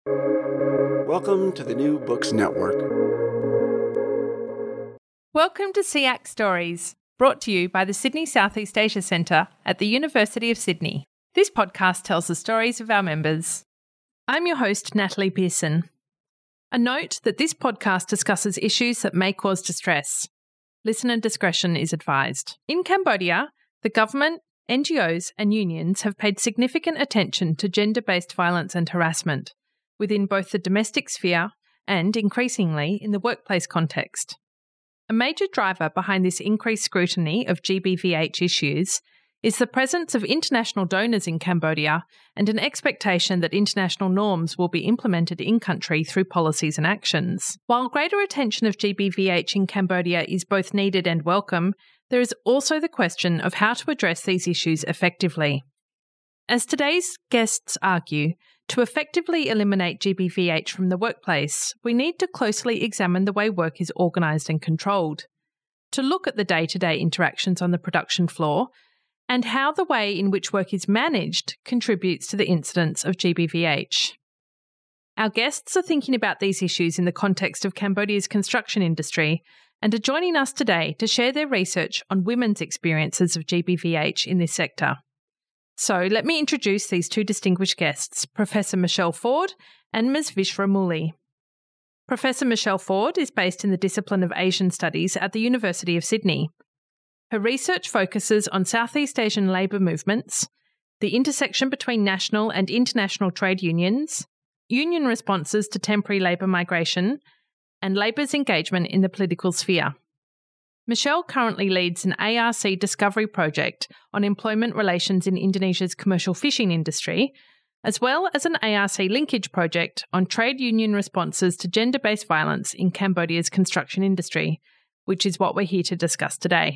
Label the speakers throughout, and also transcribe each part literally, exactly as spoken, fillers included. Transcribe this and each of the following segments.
Speaker 1: Welcome to the New Books Network.
Speaker 2: Welcome to S E A C Stories, brought to you by the Sydney Southeast Asia Centre at the University of Sydney. This podcast tells the stories of our members. I'm your host, Natalie Pearson. A note that this podcast discusses issues that may cause distress. Listener discretion is advised. In Cambodia, the government, N G Os and unions have paid significant attention to gender-based violence and harassment within both the domestic sphere and, increasingly, in the workplace context. A major driver behind this increased scrutiny of G B V H issues is the presence of international donors in Cambodia and an expectation that international norms will be implemented in-country through policies and actions. While greater attention of G B V H in Cambodia is both needed and welcome, there is also the question of how to address these issues effectively. As today's guests argue, to effectively eliminate G B V H from the workplace, we need to closely examine the way work is organised and controlled, to look at the day-to-day interactions on the production floor, and how the way in which work is managed contributes to the incidence of G B V H. Our guests are thinking about these issues in the context of Cambodia's construction industry and are joining us today to share their research on women's experiences of G B V H in this sector. So let me introduce these two distinguished guests, Professor Michelle Ford and Miz Vishra Muli. Professor Michelle Ford is based in the discipline of Asian Studies at the University of Sydney. Her research focuses on Southeast Asian labour movements, the intersection between national and international trade unions, union responses to temporary labour migration, and labour's engagement in the political sphere. Michelle currently leads an A R C discovery project on employment relations in Indonesia's commercial fishing industry, as well as an A R C linkage project on trade union responses to gender-based violence in Cambodia's construction industry, which is what we're here to discuss today.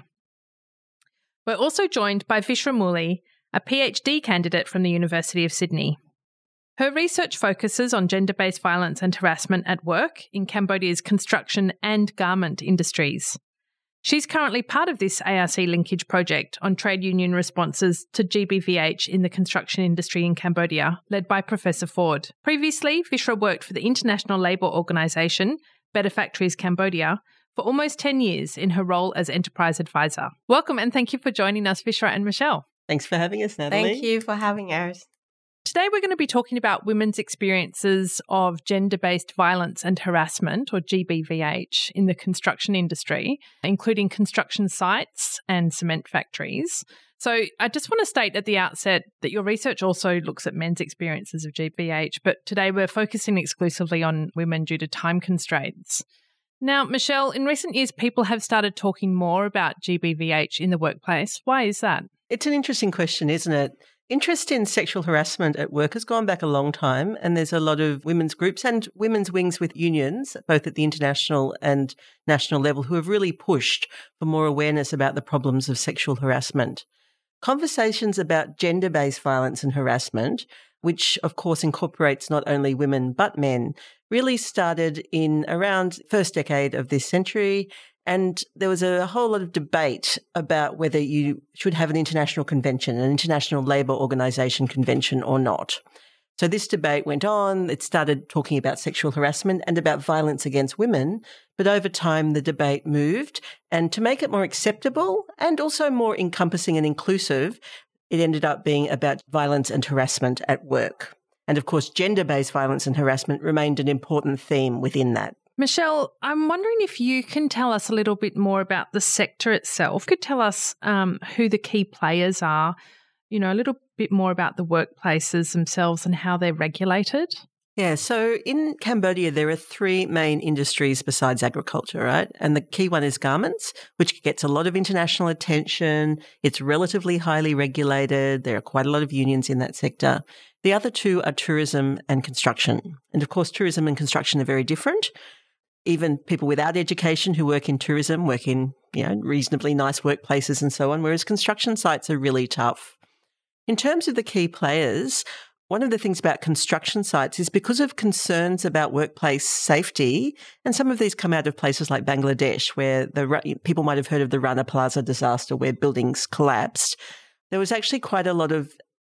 Speaker 2: We're also joined by Vishra Muli, a PhD candidate from the University of Sydney. Her research focuses on gender-based violence and harassment at work in Cambodia's construction and garment industries. She's currently part of this A R C linkage project on trade union responses to G B V H in the construction industry in Cambodia, led by Professor Ford. Previously, Vishra worked for the international labour organisation, Better Factories Cambodia, for almost ten years in her role as enterprise advisor. Welcome and thank you for joining us, Vishra and Michelle.
Speaker 3: Thanks for having us, Natalie.
Speaker 4: Thank you for having us.
Speaker 2: Today we're going to be talking about women's experiences of gender-based violence and harassment, or G B V H, in the construction industry, including construction sites and cement factories. So I just want to state at the outset that your research also looks at men's experiences of G B V H, but today we're focusing exclusively on women due to time constraints. Now, Michelle, in recent years people have started talking more about G B V H in the workplace. Why is that?
Speaker 3: It's an interesting question, isn't it? Interest in sexual harassment at work has gone back a long time, and there's a lot of women's groups and women's wings with unions, both at the international and national level, who have really pushed for more awareness about the problems of sexual harassment. Conversations about gender-based violence and harassment, which of course incorporates not only women but men, really started in around first decade of this century. And there was a whole lot of debate about whether you should have an international convention, an international labour organisation convention or not. So this debate went on. It started talking about sexual harassment and about violence against women. But over time, the debate moved. And to make it more acceptable and also more encompassing and inclusive, it ended up being about violence and harassment at work. And of course, gender-based violence and harassment remained an important theme within that.
Speaker 2: Michelle, I'm wondering if you can tell us a little bit more about the sector itself. Could tell us um, who the key players are, you know, a little bit more about the workplaces themselves and how they're regulated?
Speaker 3: Yeah, so in Cambodia, there are three main industries besides agriculture, right? And the key one is garments, which gets a lot of international attention. It's relatively highly regulated. There are quite a lot of unions in that sector. The other two are tourism and construction. And of course, tourism and construction are very different. Even people without education who work in tourism work in, you know, reasonably nice workplaces and so on, whereas construction sites are really tough. In terms of the key players, one of the things about construction sites is because of concerns about workplace safety, and some of these come out of places like Bangladesh, where the people might have heard of the Rana Plaza disaster where buildings collapsed. There was actually quite a lot of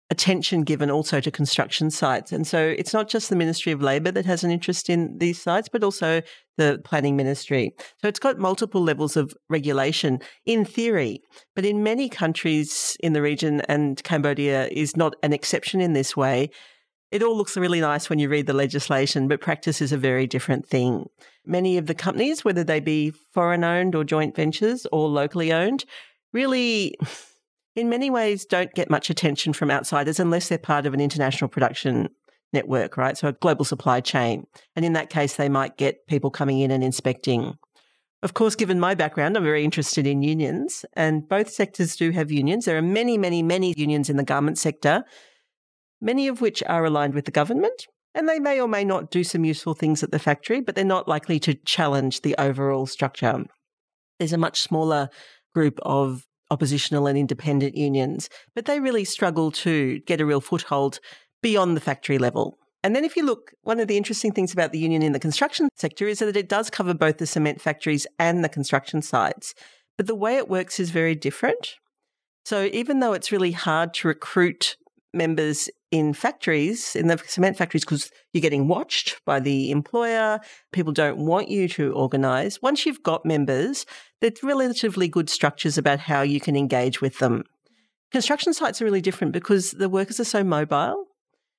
Speaker 3: attention given also to construction sites. And so it's not just the Ministry of Labour that has an interest in these sites, but also the Planning Ministry. So it's got multiple levels of regulation in theory, but in many countries in the region, and Cambodia is not an exception in this way, it all looks really nice when you read the legislation, but practice is a very different thing. Many of the companies, whether they be foreign-owned or joint ventures or locally owned, really, in many ways, don't get much attention from outsiders unless they're part of an international production network, right? So a global supply chain. And in that case, they might get people coming in and inspecting. Of course, given my background, I'm very interested in unions, and both sectors do have unions. There are many, many, many unions in the garment sector, many of which are aligned with the government, and they may or may not do some useful things at the factory, but they're not likely to challenge the overall structure. There's a much smaller group of oppositional and independent unions, but they really struggle to get a real foothold beyond the factory level. And then if you look, one of the interesting things about the union in the construction sector is that it does cover both the cement factories and the construction sites, but the way it works is very different. So even though it's really hard to recruit members in factories, in the cement factories, because you're getting watched by the employer, people don't want you to organise. Once you've got members, there's relatively good structures about how you can engage with them. Construction sites are really different because the workers are so mobile.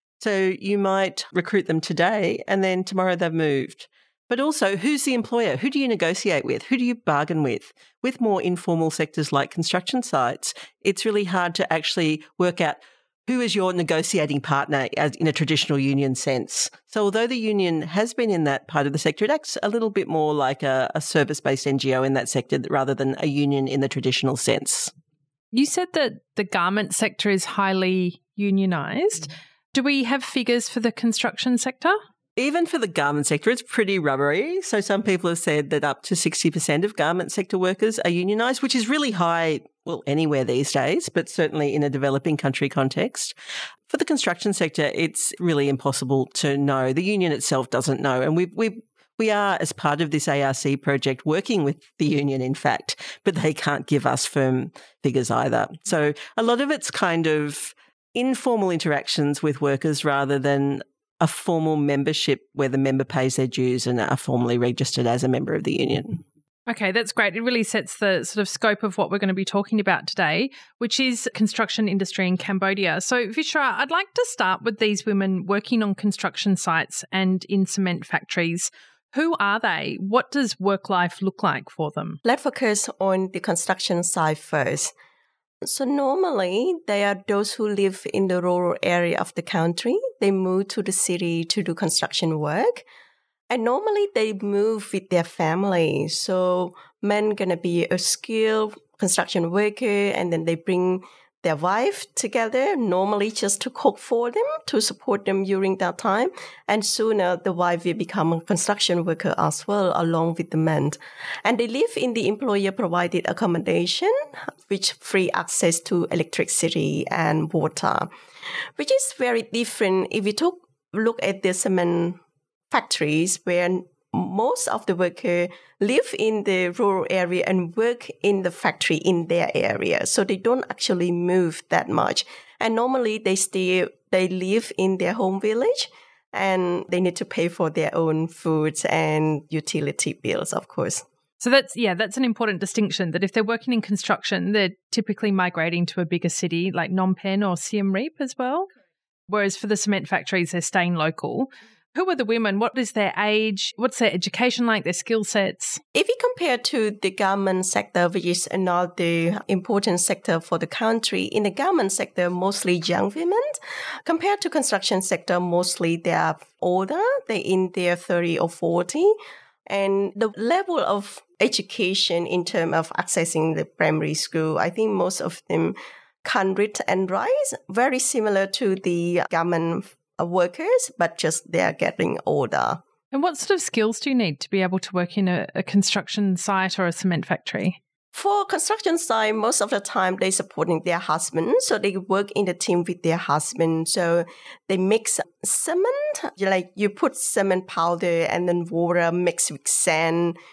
Speaker 3: So you might recruit them today and then tomorrow they've moved. But also, who's the employer? Who do you negotiate with? Who do you bargain with? With more informal sectors like construction sites, it's really hard to actually work out who is your negotiating partner as in a traditional union sense. So although the union has been in that part of the sector, it acts a little bit more like a, a service-based N G O in that sector rather than a union in the traditional sense.
Speaker 2: You said that the garment sector is highly unionised. Do we have figures for the construction sector?
Speaker 3: Even for the garment sector, it's pretty rubbery. So some people have said that up to sixty percent of garment sector workers are unionised, which is really high, well, anywhere these days, but certainly in a developing country context. For the construction sector, it's really impossible to know. The union itself doesn't know. And we we we are, as part of this A R C project, working with the union, in fact, but they can't give us firm figures either. So a lot of it's kind of informal interactions with workers rather than a formal membership where the member pays their dues and are formally registered as a member of the union.
Speaker 2: Okay, that's great. It really sets the sort of scope of what we're going to be talking about today, which is construction industry in Cambodia. So, Vishra, I'd like to start with these women working on construction sites and in cement factories. Who are they? What does work life look like for them?
Speaker 4: Let's focus on the construction site first. So normally, they are those who live in the rural area of the country. They move to the city to do construction work. And normally, they move with their family. So men going to be a skilled construction worker, and then they bring their wife together, normally just to cook for them, to support them during that time. And sooner, the wife will become a construction worker as well, along with the men. And they live in the employer-provided accommodation, which free access to electricity and water, which is very different if we took, look at the cement factories where most of the workers live in the rural area and work in the factory in their area. So they don't actually move that much. And normally they stay, they live in their home village and they need to pay for their own foods and utility bills, of course.
Speaker 2: So that's, yeah, that's an important distinction, that if they're working in construction, they're typically migrating to a bigger city like Phnom Penh or Siem Reap as well. Whereas for the cement factories, they're staying local. Who are the women? What is their age? What's their education like, their skill sets?
Speaker 4: If we compare to the garment sector, which is another important sector for the country, in the garment sector, mostly young women. Compared to construction sector, mostly they are older. They're in their thirty or forty. And the level of education in terms of accessing the primary school, I think most of them can read and write, very similar to the garment workers, but just they're getting older.
Speaker 2: And what sort of skills do you need to be able to work in a, a construction site or a cement factory?
Speaker 4: For construction site, most of the time they're supporting their husband, so they work in the team with their husband. So they mix cement, like you put cement powder and then water mixed with sand,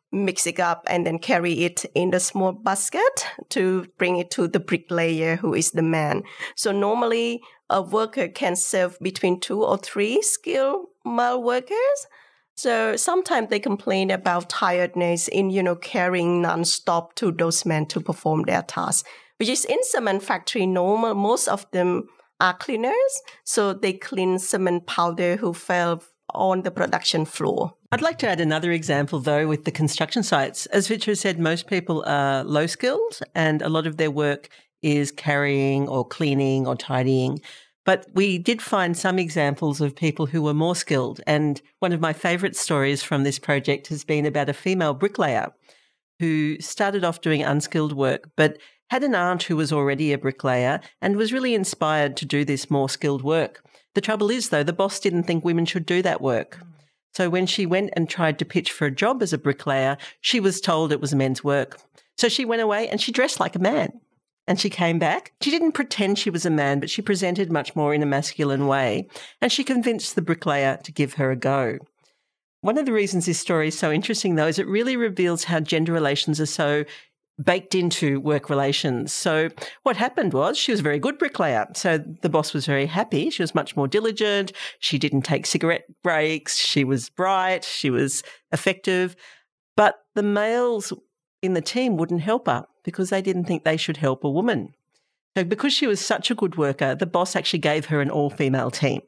Speaker 4: mix it up and then carry it in the small basket to bring it to the bricklayer, who is the man. So normally a worker can serve between two or three skilled male workers. So sometimes they complain about tiredness in, you know, carrying non-stop to those men to perform their tasks, which is in cement factory normal. Most of them are cleaners, so they clean cement powder who fell on the production floor.
Speaker 3: I'd like to add another example, though, with the construction sites. As Vitra said, most people are low-skilled and a lot of their work is carrying or cleaning or tidying. But we did find some examples of people who were more skilled. And one of my favourite stories from this project has been about a female bricklayer who started off doing unskilled work, but had an aunt who was already a bricklayer and was really inspired to do this more skilled work. The trouble is, though, the boss didn't think women should do that work. So when she went and tried to pitch for a job as a bricklayer, she was told it was men's work. So she went away and she dressed like a man. And she came back. She didn't pretend she was a man, but she presented much more in a masculine way. And she convinced the bricklayer to give her a go. One of the reasons this story is so interesting, though, is it really reveals how gender relations are so baked into work relations. So what happened was she was a very good bricklayer. So the boss was very happy. She was much more diligent. She didn't take cigarette breaks. She was bright. She was effective. But the males in the team wouldn't help her because they didn't think they should help a woman. So because she was such a good worker, the boss actually gave her an all-female team.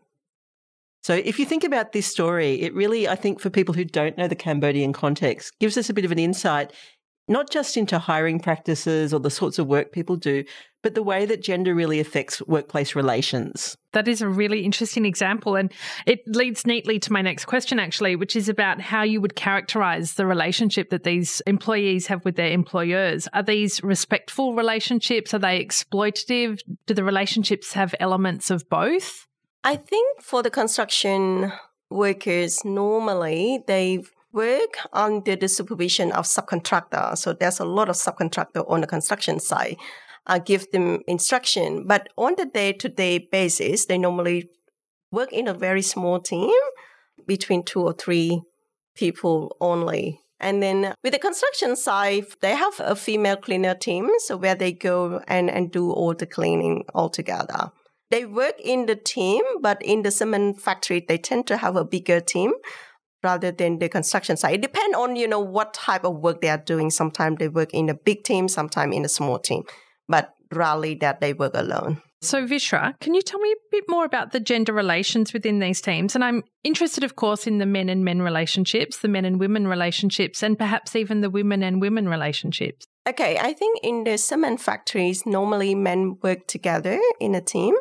Speaker 3: So if you think about this story, it really, I think, for people who don't know the Cambodian context, gives us a bit of an insight, not just into hiring practices or the sorts of work people do, but the way that gender really affects workplace relations.
Speaker 2: That is a really interesting example, and it leads neatly to my next question, actually, which is about how you would characterise the relationship that these employees have with their employers. Are these respectful relationships? Are they exploitative? Do the relationships have elements of both?
Speaker 4: I think for the construction workers, normally they work under the supervision of subcontractor. So there's a lot of subcontractor on the construction site. I give them instruction, but on the day-to-day basis, they normally work in a very small team, between two or three people only. And then with the construction side, they have a female cleaner team, so where they go and, and do all the cleaning altogether. They work in the team, but in the cement factory, they tend to have a bigger team rather than the construction side. It depends on, you know, what type of work they are doing. Sometimes they work in a big team, sometimes in a small team, but rarely that they work alone.
Speaker 2: So Vishra, can you tell me a bit more about the gender relations within these teams? And I'm interested, of course, in the men and men relationships, the men and women relationships, and perhaps even the women and women relationships.
Speaker 4: Okay, I think in the cement factories, normally men work together in a team.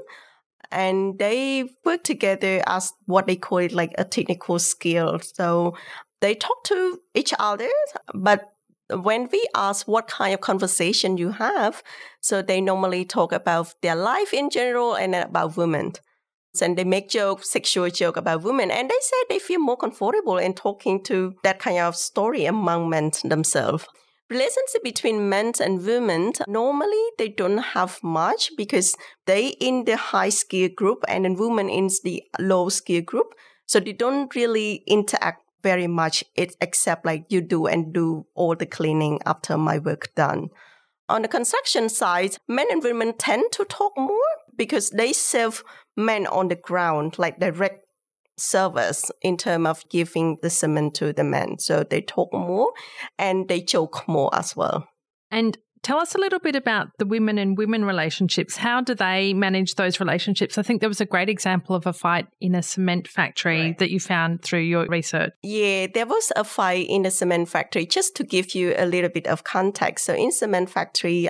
Speaker 4: And they work together as what they call it like a technical skill. So they talk to each other, but when we ask what kind of conversation you have, so they normally talk about their life in general and about women. And they make jokes, sexual joke about women. And they say they feel more comfortable in talking to that kind of story among men themselves. Relationship between men and women, normally they don't have much because they in the high skill group and then women in the low skill group. So they don't really interact very much except like you do and do all the cleaning after my work done. On the construction side, men and women tend to talk more because they serve men on the ground, like direct service in terms of giving the cement to the men. So they talk more and they joke more as well.
Speaker 2: And tell us a little bit about the women and women relationships. How do they manage those relationships? I think there was a great example of a fight in a cement factory right. that you found through your research.
Speaker 4: Yeah, there was a fight in the cement factory. Just to give you a little bit of context. So in cement factory,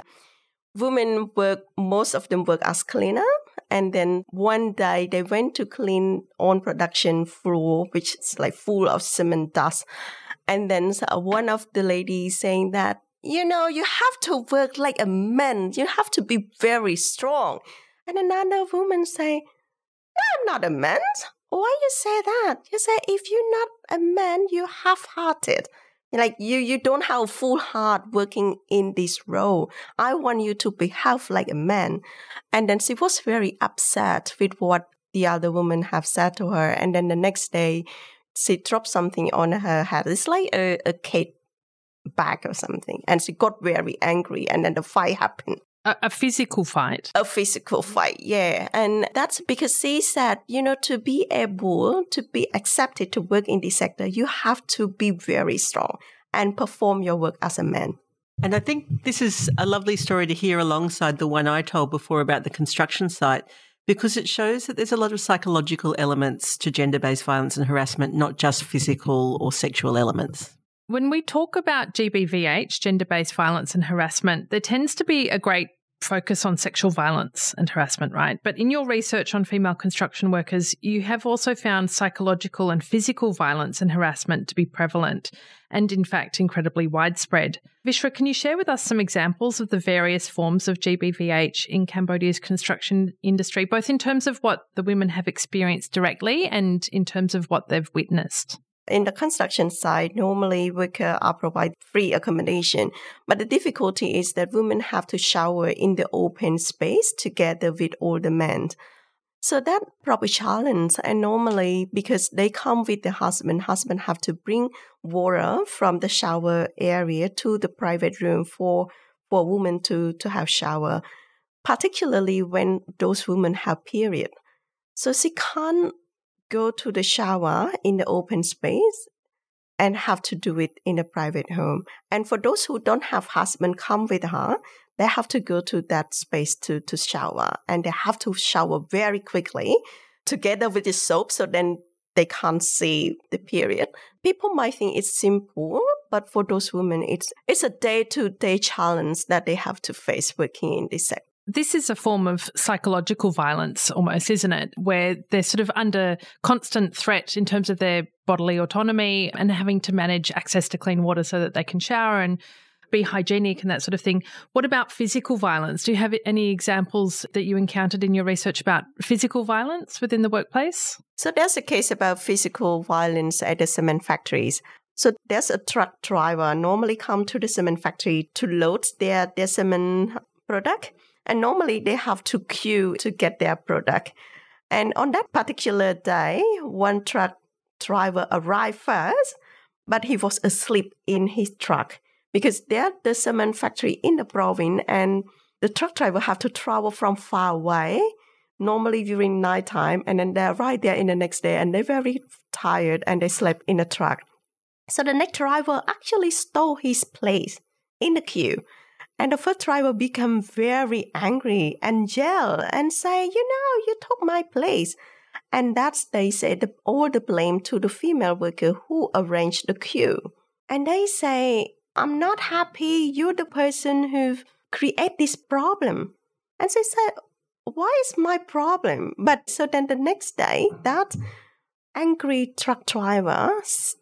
Speaker 4: women work, most of them work as cleaner. And then one day they went to clean on production floor, which is like full of cement dust. And then one of the ladies saying that, you know, you have to work like a man. You have to be very strong. And another woman say, I'm not a man. Why you say that? You say, if you're not a man, you're half-hearted. Like you, you don't have full heart working in this role. I want you to behave like a man. And then she was very upset with what the other woman have said to her. And then the next day, she dropped something on her head. It's like a, a cake back or something. And she got very angry and then the fight happened.
Speaker 2: A, a physical fight?
Speaker 4: A physical fight, yeah. And that's because she said, you know, to be able to be accepted to work in this sector, you have to be very strong and perform your work as a man.
Speaker 3: And I think this is a lovely story to hear alongside the one I told before about the construction site, because it shows that there's a lot of psychological elements to gender-based violence and harassment, not just physical or sexual elements.
Speaker 2: When we talk about G B V H, gender-based violence and harassment, there tends to be a great focus on sexual violence and harassment, right? But in your research on female construction workers, you have also found psychological and physical violence and harassment to be prevalent and, in fact, incredibly widespread. Vishwa, can you share with us some examples of the various forms of G B V H in Cambodia's construction industry, both in terms of what the women have experienced directly and in terms of what they've witnessed?
Speaker 4: In the construction side, normally workers are provided free accommodation. But the difficulty is that women have to shower in the open space together with all the men. So that probably challenge. And normally, because they come with the husband, husband have to bring water from the shower area to the private room for, for women to, to have shower, particularly when those women have period. So she can't go to the shower in the open space and have to do it in a private home. And for those who don't have husband come with her, they have to go to that space to, to shower. And they have to shower very quickly together with the soap so then they can't see the period. People might think it's simple, but for those women, it's it's a day-to-day challenge that they have to face working in this sector.
Speaker 2: This is a form of psychological violence almost, isn't it? Where they're sort of under constant threat in terms of their bodily autonomy and having to manage access to clean water so that they can shower and be hygienic and that sort of thing. What about physical violence? Do you have any examples that you encountered in your research about physical violence within the workplace?
Speaker 4: So there's a case about physical violence at the cement factories. So there's a truck driver normally come to the cement factory to load their, their cement product. And normally they have to queue to get their product. And on that particular day, one truck driver arrived first, but he was asleep in his truck because they're the cement factory in the province and the truck driver have to travel from far away, normally during nighttime, and then they're right there in the next day and they're very tired and they slept in the truck. So the next driver actually stole his place in the queue. And the first driver became very angry and yelled and say, you know, you took my place. And that's, they say, the, all the blame to the female worker who arranged the queue. And they say, I'm not happy. You're the person who created this problem. And they said, why is my problem? But so then the next day, that angry truck driver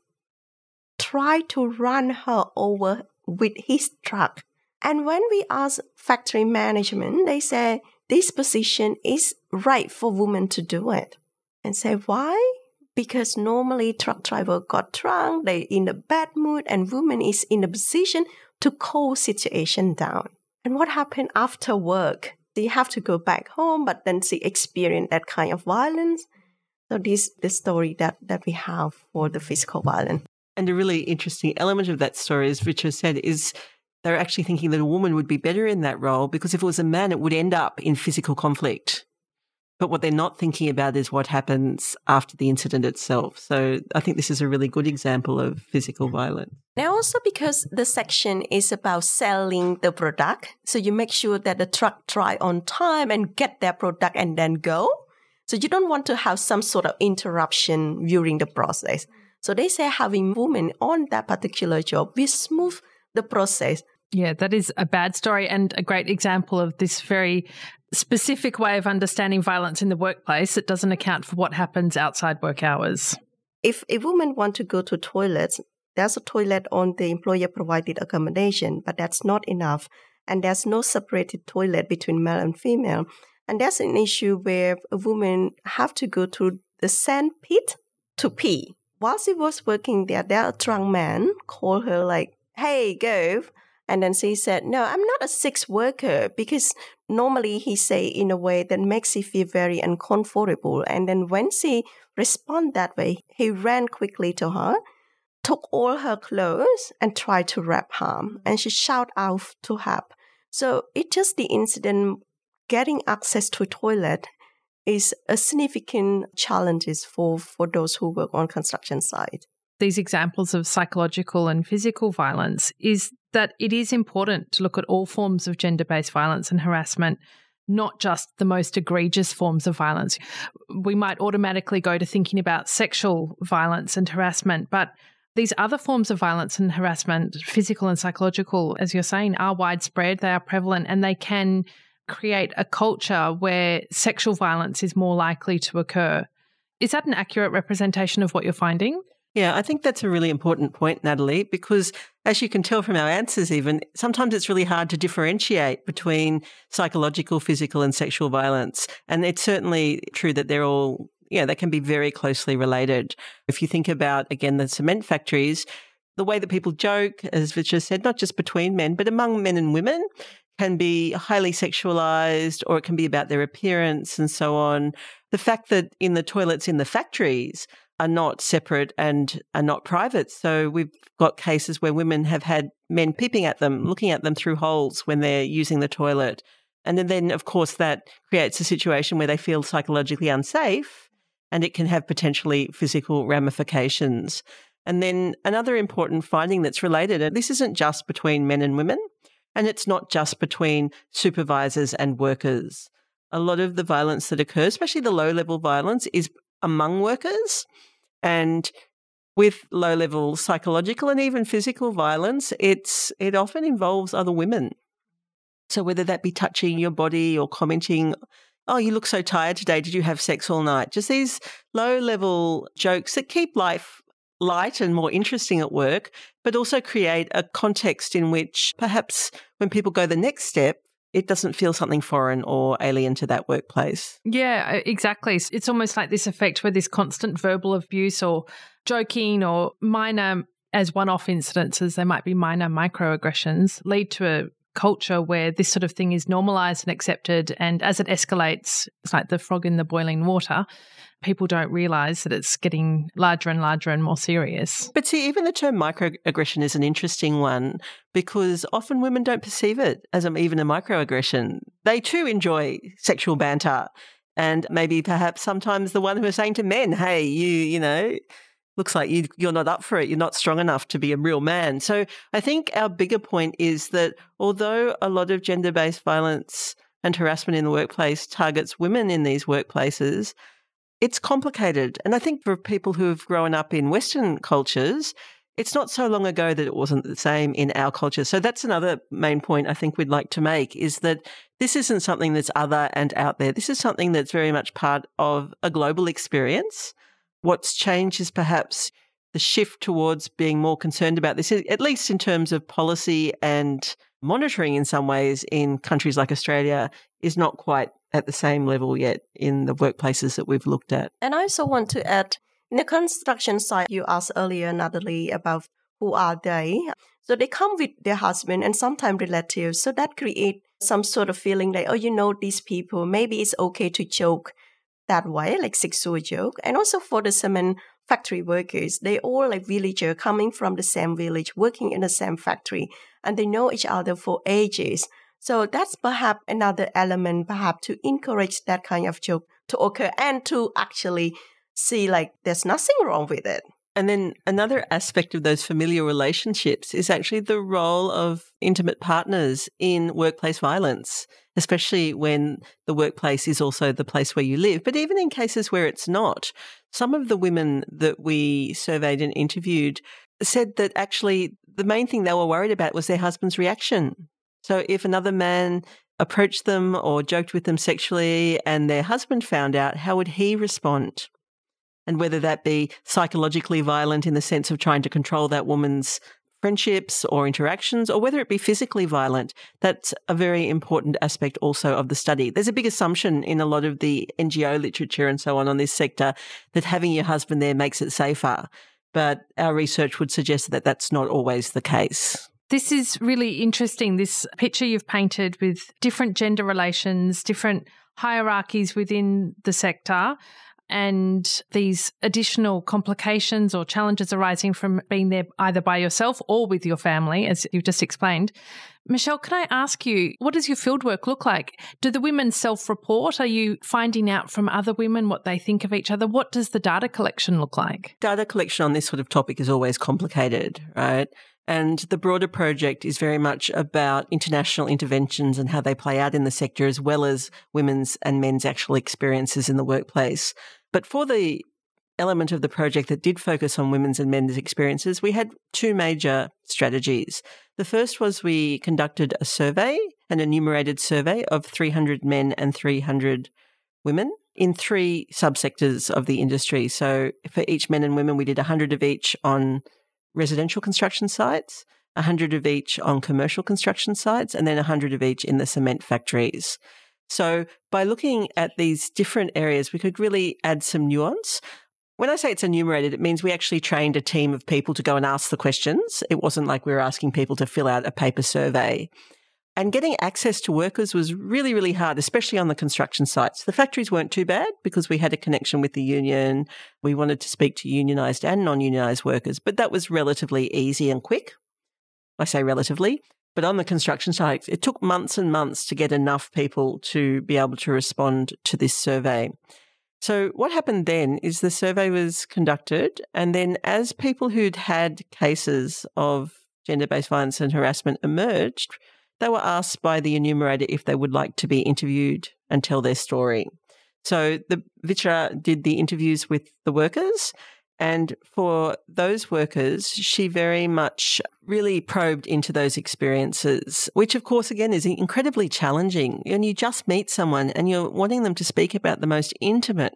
Speaker 4: tried to run her over with his truck. And when we ask factory management, they say this position is right for women to do it. And say, why? Because normally truck driver got drunk, they in a bad mood, and woman is in a position to cool situation down. And what happened after work? They have to go back home, but then she experienced that kind of violence. So this is the story that, that we have for the physical violence.
Speaker 3: And a really interesting element of that story, as Richard said, is they're actually thinking that a woman would be better in that role because if it was a man, it would end up in physical conflict. But what they're not thinking about is what happens after the incident itself. So I think this is a really good example of physical violence.
Speaker 4: Now also because the section is about selling the product, so you make sure that the truck drive on time and get their product and then go. So you don't want to have some sort of interruption during the process. So they say having women on that particular job will smooth the process.
Speaker 2: Yeah, that is a bad story and a great example of this very specific way of understanding violence in the workplace that doesn't account for what happens outside work hours.
Speaker 4: If a woman wants to go to toilets, there's a toilet on the employer-provided accommodation, but that's not enough. And there's no separated toilet between male and female. And there's an issue where a woman have to go to the sand pit to pee. While she was working there, there a drunk man called her like, hey, go. And then she said, no, I'm not a sex worker, because normally he say in a way that makes she feel very uncomfortable. And then when she respond that way, he ran quickly to her, took all her clothes and tried to rape her. And she shouted out to help. So it just the incident getting access to a toilet is a significant challenge for, for those who work on construction site.
Speaker 2: These examples of psychological and physical violence is that it is important to look at all forms of gender-based violence and harassment, not just the most egregious forms of violence. We might automatically go to thinking about sexual violence and harassment, but these other forms of violence and harassment, physical and psychological, as you're saying, are widespread, they are prevalent, and they can create a culture where sexual violence is more likely to occur. Is that an accurate representation of what you're finding?
Speaker 3: Yeah, I think that's a really important point, Natalie, because as you can tell from our answers even, sometimes it's really hard to differentiate between psychological, physical and sexual violence. And it's certainly true that they're all, yeah, they can be very closely related. If you think about, again, the cement factories, the way that people joke, as Visha said, not just between men, but among men and women, can be highly sexualized, or it can be about their appearance and so on. The fact that in the toilets in the factories are not separate and are not private. So we've got cases where women have had men peeping at them, looking at them through holes when they're using the toilet. And then, then of course, that creates a situation where they feel psychologically unsafe, and it can have potentially physical ramifications. And then another important finding that's related, and this isn't just between men and women, and it's not just between supervisors and workers. A lot of the violence that occurs, especially the low-level violence, is among workers. And with low-level psychological and even physical violence, it's it often involves other women. So whether that be touching your body or commenting, oh, you look so tired today, did you have sex all night? Just these low-level jokes that keep life light and more interesting at work, but also create a context in which perhaps when people go the next step, it doesn't feel something foreign or alien to that workplace.
Speaker 2: Yeah, exactly. It's almost like this effect where this constant verbal abuse or joking or minor, as one-off incidences, they might be minor microaggressions, lead to a culture where this sort of thing is normalised and accepted, and as it escalates, it's like the frog in the boiling water. People don't realise that it's getting larger and larger and more serious.
Speaker 3: But see, even the term microaggression is an interesting one, because often women don't perceive it as a, even a microaggression. They too enjoy sexual banter, and maybe perhaps sometimes the one who is saying to men, hey, you, you know, looks like you, you're not up for it, you're not strong enough to be a real man. So I think our bigger point is that although a lot of gender-based violence and harassment in the workplace targets women in these workplaces, it's complicated. And I think for people who have grown up in Western cultures, it's not so long ago that it wasn't the same in our culture. So that's another main point I think we'd like to make, is that this isn't something that's other and out there. This is something that's very much part of a global experience. What's changed is perhaps the shift towards being more concerned about this, at least in terms of policy and monitoring in some ways in countries like Australia, is not quite at the same level yet in the workplaces that we've looked at.
Speaker 4: And I also want to add, in the construction site, you asked earlier, Natalie, about who are they. So they come with their husband and sometimes relatives. So that creates some sort of feeling like, oh, you know, these people, maybe it's okay to joke that way, like sexual joke. And also for the cement factory workers, they all like villagers coming from the same village, working in the same factory, and they know each other for ages. So that's perhaps another element, perhaps to encourage that kind of joke to occur and to actually see like there's nothing wrong with it.
Speaker 3: And then another aspect of those familiar relationships is actually the role of intimate partners in workplace violence, especially when the workplace is also the place where you live. But even in cases where it's not, some of the women that we surveyed and interviewed said that actually the main thing they were worried about was their husband's reaction. So if another man approached them or joked with them sexually and their husband found out, how would he respond? And whether that be psychologically violent in the sense of trying to control that woman's friendships or interactions, or whether it be physically violent, that's a very important aspect also of the study. There's a big assumption in a lot of the N G O literature and so on on this sector that having your husband there makes it safer. But our research would suggest that that's not always the case.
Speaker 2: This is really interesting, this picture you've painted with different gender relations, different hierarchies within the sector. and these additional complications or challenges arising from being there either by yourself or with your family, as you've just explained. Michelle, can I ask you, what does your fieldwork look like? Do the women self-report? Are you finding out from other women what they think of each other? What does the data collection look like?
Speaker 3: Data collection on this sort of topic is always complicated, right? And the broader project is very much about international interventions and how they play out in the sector, as well as women's and men's actual experiences in the workplace. But for the element of the project that did focus on women's and men's experiences, we had two major strategies. The first was we conducted a survey, an enumerated survey of three hundred men and three hundred women in three subsectors of the industry. So for each men and women, we did one hundred of each on residential construction sites, one hundred of each on commercial construction sites, and then one hundred of each in the cement factories. So by looking at these different areas, we could really add some nuance. When I say it's enumerated, it means we actually trained a team of people to go and ask the questions. It wasn't like we were asking people to fill out a paper survey. And getting access to workers was really, really hard, especially on the construction sites. The factories weren't too bad because we had a connection with the union. We wanted to speak to unionised and non-unionised workers, but that was relatively easy and quick. I say relatively. But on the construction sites, it took months and months to get enough people to be able to respond to this survey. So what happened then is the survey was conducted, and then as people who'd had cases of gender-based violence and harassment emerged, they were asked by the enumerator if they would like to be interviewed and tell their story. So the Vitra did the interviews with the workers, and for those workers, she very much really probed into those experiences, which of course, again, is incredibly challenging. And you just meet someone and you're wanting them to speak about the most intimate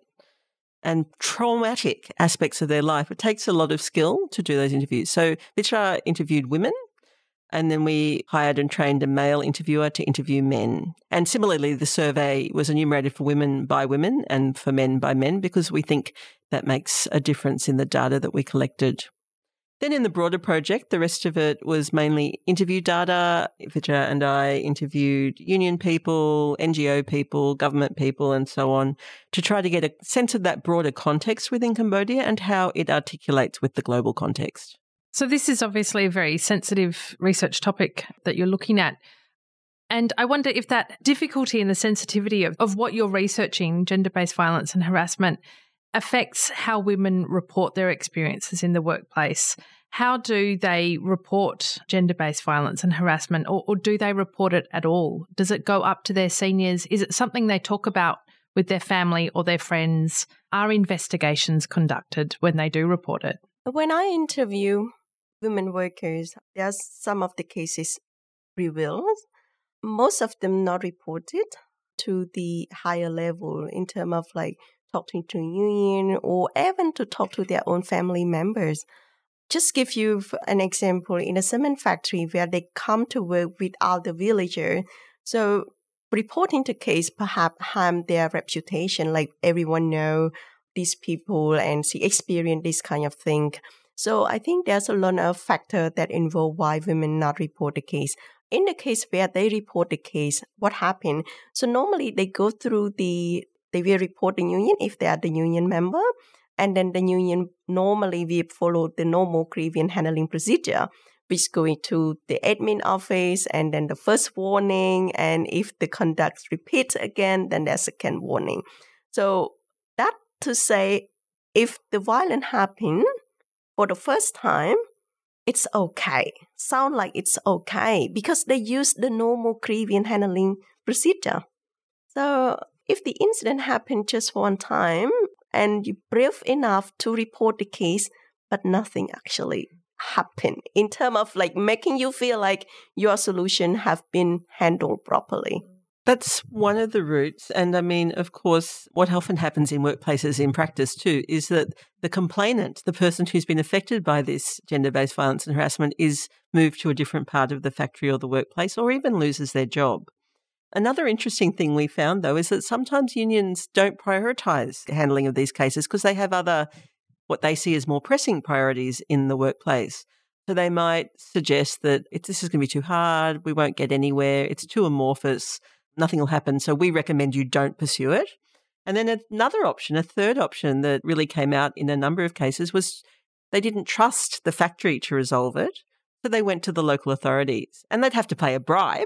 Speaker 3: and traumatic aspects of their life. It takes a lot of skill to do those interviews. So Vitra interviewed women, and then we hired and trained a male interviewer to interview men. And similarly, the survey was enumerated for women by women and for men by men, because we think that makes a difference in the data that we collected. Then in the broader project, the rest of it was mainly interview data. Vitra and I interviewed union people, N G O people, government people, and so on, to try to get a sense of that broader context within Cambodia and how it articulates with the global context.
Speaker 2: So this is obviously a very sensitive research topic that you're looking at. And I wonder if that difficulty and the sensitivity of, of what you're researching, gender-based violence and harassment, affects how women report their experiences in the workplace. How do they report gender-based violence and harassment, or, or do they report it at all? Does it go up to their seniors? Is it something they talk about with their family or their friends? Are investigations conducted when they do report it?
Speaker 4: When I interview women workers, there's some of the cases revealed. Most of them not reported to the higher level in terms of like talking to a union or even to talk to their own family members. Just give you an example, in a cement factory where they come to work with other villagers. So reporting the case perhaps harm their reputation, like everyone know these people and she experienced this kind of thing. So I think there's a lot of factors that involve why women not report the case. In the case where they report the case, what happened? So normally they go through the, they will report the union if they are the union member. And then the union normally will follow the normal grievance handling procedure, which go to the admin office and then the first warning. And if the conduct repeats again, then there's a second warning. So that to say, if the violence happened for the first time, it's okay. Sound like it's okay because they use the normal grievance handling procedure. So if the incident happened just one time and you're brave enough to report the case, but nothing actually happened in terms of like making you feel like your solution have been handled properly.
Speaker 3: That's one of the routes. And I mean, of course, what often happens in workplaces in practice too is that the complainant, the person who's been affected by this gender-based violence and harassment, is moved to a different part of the factory or the workplace or even loses their job. Another interesting thing we found, though, is that sometimes unions don't prioritise the handling of these cases because they have other, what they see as more pressing priorities in the workplace. So they might suggest that it's, this is going to be too hard, we won't get anywhere, it's too amorphous, nothing will happen, so we recommend you don't pursue it. And then another option, a third option that really came out in a number of cases was they didn't trust the factory to resolve it, so they went to the local authorities. And they'd have to pay a bribe,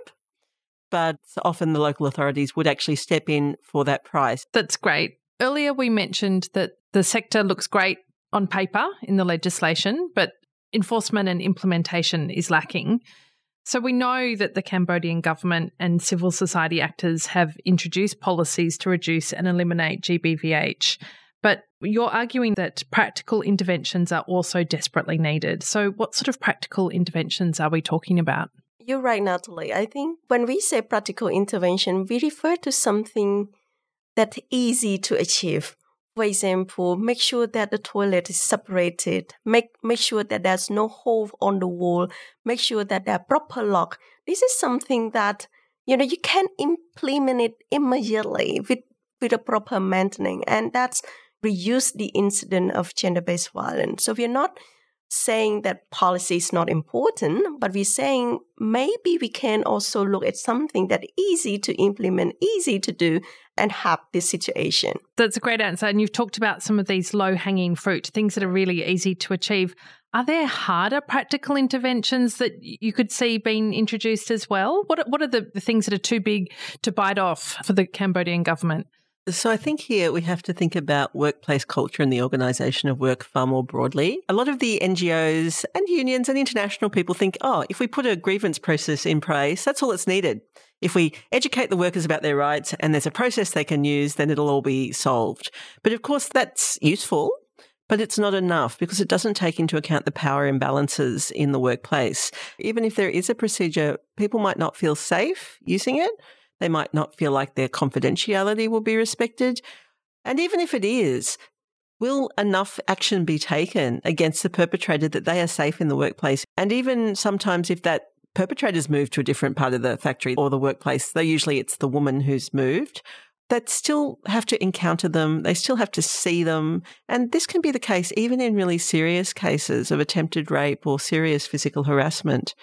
Speaker 3: but often the local authorities would actually step in for that price.
Speaker 2: That's great. Earlier we mentioned that the sector looks great on paper in the legislation, but enforcement and implementation is lacking. So we know that the Cambodian government and civil society actors have introduced policies to reduce and eliminate G B V H, but you're arguing that practical interventions are also desperately needed. So what sort of practical interventions are we talking about?
Speaker 4: You're right, Natalie. I think when we say practical intervention, we refer to something that's easy to achieve. For example, make sure that the toilet is separated. Make make sure that there's no hole on the wall. Make sure that there are proper lock. This is something that, you know, you can implement it immediately with, with a proper maintenance. And that's reduce the incident of gender-based violence. So we're not saying that policy is not important, but we're saying maybe we can also look at something that's easy to implement, easy to do, and help this situation.
Speaker 2: That's a great answer. And you've talked about some of these low-hanging fruit, things that are really easy to achieve. Are there harder practical interventions that you could see being introduced as well? What, what are the, the things that are too big to bite off for the Cambodian government?
Speaker 3: So I think here we have to think about workplace culture and the organisation of work far more broadly. A lot of the N G Os and unions and international people think, oh, if we put a grievance process in place, that's all that's needed. If we educate the workers about their rights and there's a process they can use, then it'll all be solved. But of course, that's useful, but it's not enough because it doesn't take into account the power imbalances in the workplace. Even if there is a procedure, people might not feel safe using it. They might not feel like their confidentiality will be respected. And even if it is, will enough action be taken against the perpetrator that they are safe in the workplace? And even sometimes if that perpetrator's moved to a different part of the factory or the workplace, though usually it's the woman who's moved, that still have to encounter them. They still have to see them. And this can be the case even in really serious cases of attempted rape or serious physical harassment.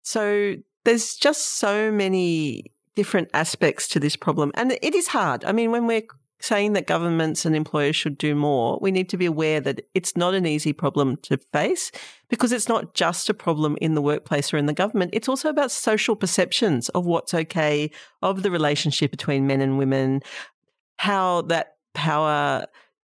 Speaker 3: So there's just so many different aspects to this problem. And it is hard. I mean, when we're saying that governments and employers should do more, we need to be aware that it's not an easy problem to face because it's not just a problem in the workplace or in the government. It's also about social perceptions of what's okay, of the relationship between men and women, how that power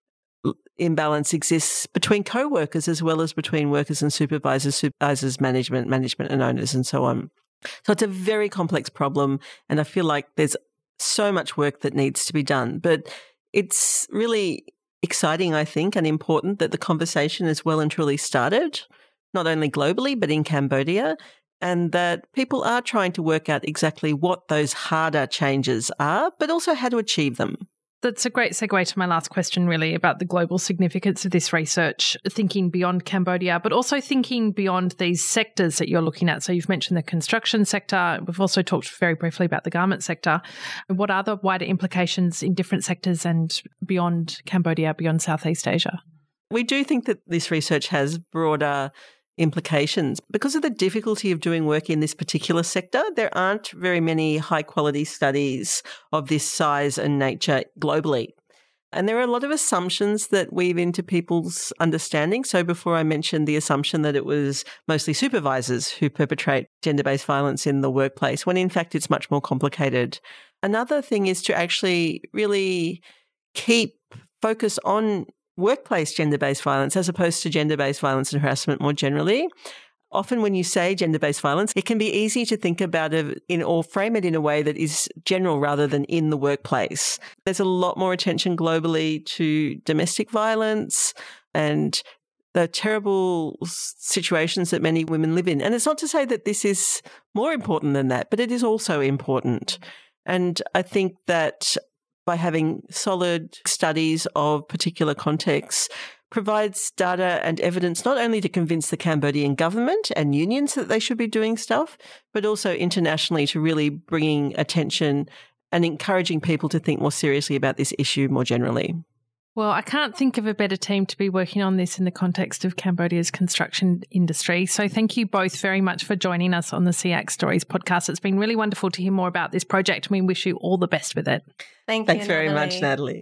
Speaker 3: imbalance exists between co-workers as well as between workers and supervisors, supervisors, management, management and owners and so on. So it's a very complex problem, and I feel like there's so much work that needs to be done. But it's really exciting, I think, and important that the conversation is well and truly started, not only globally but in Cambodia, and that people are trying to work out exactly what those harder changes are, but also how to achieve them.
Speaker 2: That's a great segue to my last question, really, about the global significance of this research, thinking beyond Cambodia, but also thinking beyond these sectors that you're looking at. So you've mentioned the construction sector. We've also talked very briefly about the garment sector. What are the wider implications in different sectors and beyond Cambodia, beyond Southeast Asia?
Speaker 3: We do think that this research has broader implications. Because of the difficulty of doing work in this particular sector, there aren't very many high-quality studies of this size and nature globally. And there are a lot of assumptions that weave into people's understanding. So before I mentioned the assumption that it was mostly supervisors who perpetrate gender-based violence in the workplace, when in fact it's much more complicated. Another thing is to actually really keep focus on workplace gender-based violence as opposed to gender-based violence and harassment more generally. Often when you say gender-based violence, it can be easy to think about it in, or frame it in a way that is general rather than in the workplace. There's a lot more attention globally to domestic violence and the terrible situations that many women live in. And it's not to say that this is more important than that, but it is also important. And I think that by having solid studies of particular contexts, provides data and evidence not only to convince the Cambodian government and unions that they should be doing stuff, but also internationally to really bringing attention and encouraging people to think more seriously about this issue more generally.
Speaker 2: Well, I can't think of a better team to be working on this in the context of Cambodia's construction industry. So thank you both very much for joining us on the SEAC Stories podcast. It's been really wonderful to hear more about this project, and we wish you all the best with it.
Speaker 4: Thank
Speaker 3: Thanks
Speaker 4: you,
Speaker 3: very
Speaker 4: Natalie.
Speaker 3: much, Natalie.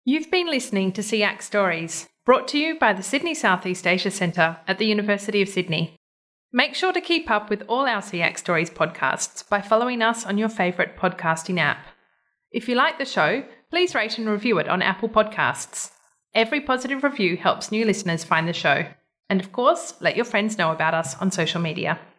Speaker 2: You've been listening to S E A C Stories, brought to you by the Sydney Southeast Asia Centre at the University of Sydney. Make sure to keep up with all our S E A C Stories podcasts by following us on your favourite podcasting app. If you like the show, please rate and review it on Apple Podcasts. Every positive review helps new listeners find the show. And of course, let your friends know about us on social media.